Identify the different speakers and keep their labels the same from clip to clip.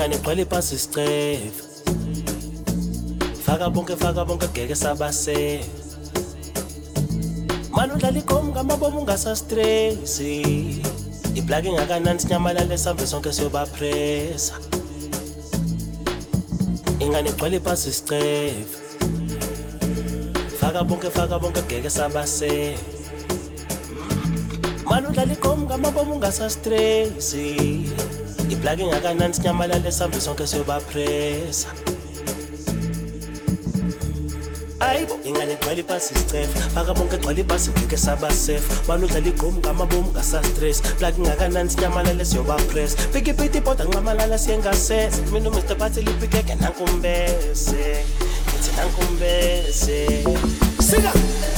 Speaker 1: ingane gcwele ipasi isicefe faka bonke geke sabase manje udlala igom ngamabomu ungasastressi iplug ingakanani sinyamalale sambe sonke siyobapressa ingane gcwele ipasi isicefe faka bonke geke sabase manje udlala igom ngamabomu ungasastressi iplug ingakanani sinyamalale sambe sonke siyobapressa ayibo ingane gcwele ipasi isicefe faka bonke gcwele ipasi ngeke sabasafe manje udlala igom ngamabomu ungasastress plug ingakanani sinyamalale siyobapress pikipiti bhoda nqamalala siyengasese mina uMr Phathi lipikeke nankumbese ngithi nankumbese sika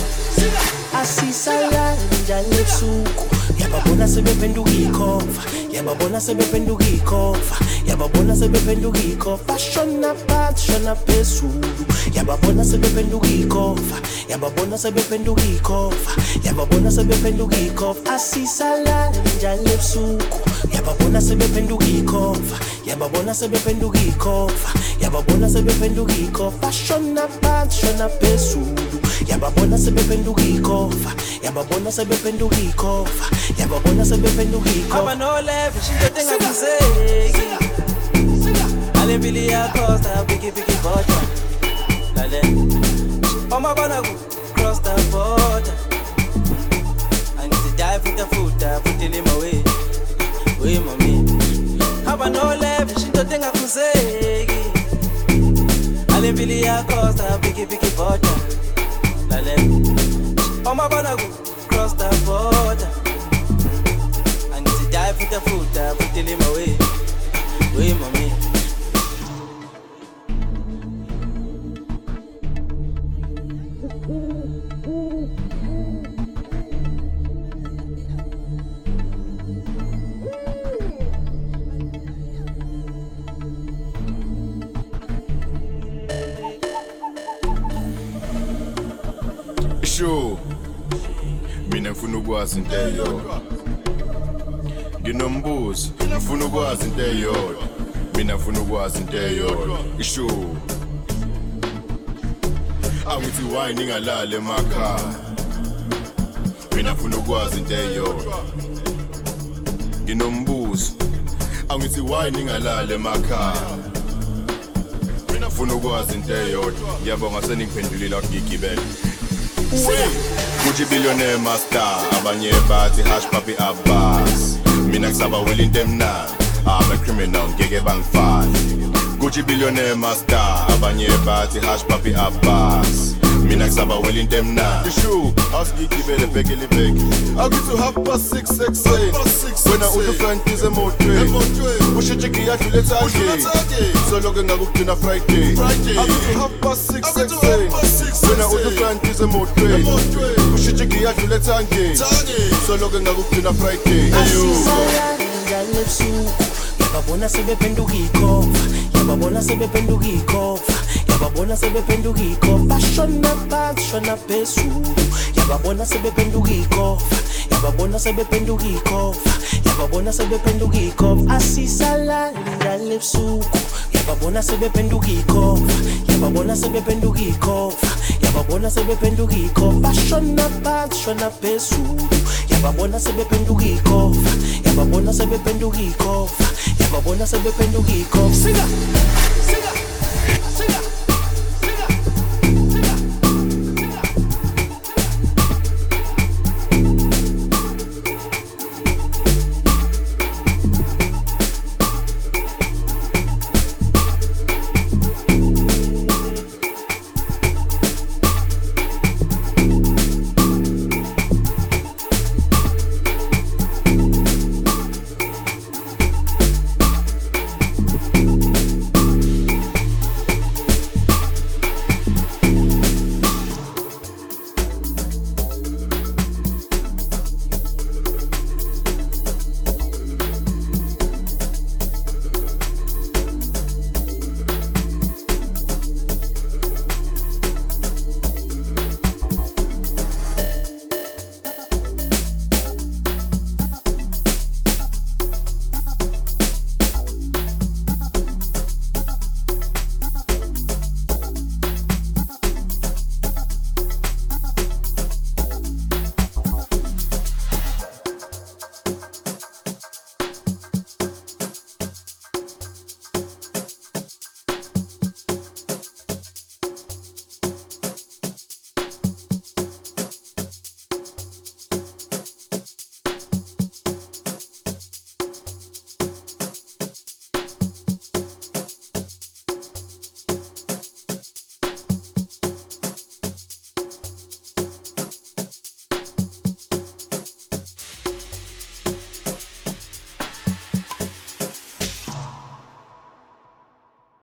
Speaker 1: asisala njani ebusuku yababona sebephenduka ikhova yababona sebephenduka ikhova yababona sebephenduka ikhova bashona phansi shona phezulu yababona sebephenduka ikhova yababona sebephenduka ikhova yababona sebephenduka ikhova asisala njani ebusuku yababona sebephenduka ikhova yababona sebephenduka ikhova yababona sebephenduka ikhova bashona phansi shona phezulu yababona sebephenduka ikhova yababona sebephenduka ikhova yababona sebephenduka ikhova
Speaker 2: abanoleve shinto engakuzeki alembili yakhosta biki border lale omabona ku cross the border angithi dive futa lima we mami abanoleve shinto engakuzeki alembili yakhosta biki border lale omabona ku cross the border angithi dive futa lima we mami
Speaker 3: Sure. Mina ngifuna ukwazi into eyodwa. Nginombuzo, ngifuna ukwazi into eyodwa. Mina ngifuna ukwazi into eyodwa. Sure. Angithi why ningalala emakhaya. Mina ngifuna ukwazi into eyodwa. Nginombuzo, angithi why ningalala emakhaya. Mina ngifuna ukwazi into eyodwa. Ngiyabonga seningiphendulile akugigibele. Gucci billionaire master abanye bathi hash papi Abbas mina ngisaba will into emnandi I'm a criminal ngeke bangifane Gucci billionaire master abanye bathi hash papi Abbas mina ngisaba will into emnandi ishu asigigibele bhekele bheke akuthi half past 6 wena uduflantize emotweni ushijiki yadlule ethangeni soloke ngakugcina Friday akuthi half past 6 wena uduflantize emotweni ushijiki yadlule ethangeni soloke ngakugcina Friday
Speaker 1: njani ebusuku yababona sebephenduka ikhova yababona sebephenduka ikhova yababona sebephenduka ikhova bashona phansi shona phezulu yababona sebephenduka ikhova yababona sebephenduka ikhova yababona sebephenduka ikhova asisala njani ebusuku yababona sebephenduka ikhova yababona sebephenduka ikhova yababona sebephenduka ikhova bashona phansi shona phezulu yababona sebephenduka ikhova yababona sebephenduka ikhova yababona sebephenduka ikhova sika